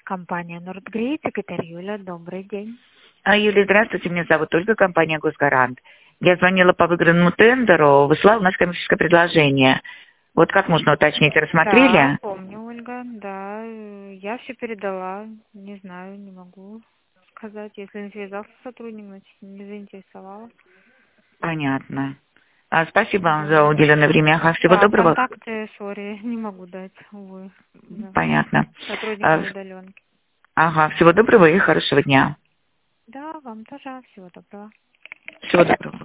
Компания Нордгрейд, секретарь Юля, добрый день. Юлия, здравствуйте, меня зовут Ольга, компания «Госгарант». Я звонила по выигранному тендеру, высылала наше коммерческое предложение. Вот как можно уточнить, Да, рассмотрели? помню, Ольга, да, я все передала, не знаю, не могу сказать, если не связался с сотрудником, значит, не заинтересовала. Понятно. Спасибо вам за Да. уделенное время. Ага, всего Да, доброго. контакты, сори, не могу дать, увы. Да. Понятно. Сотрудники удаленки. Ага, всего доброго и хорошего дня. Да, вам тоже всего доброго. Всего доброго.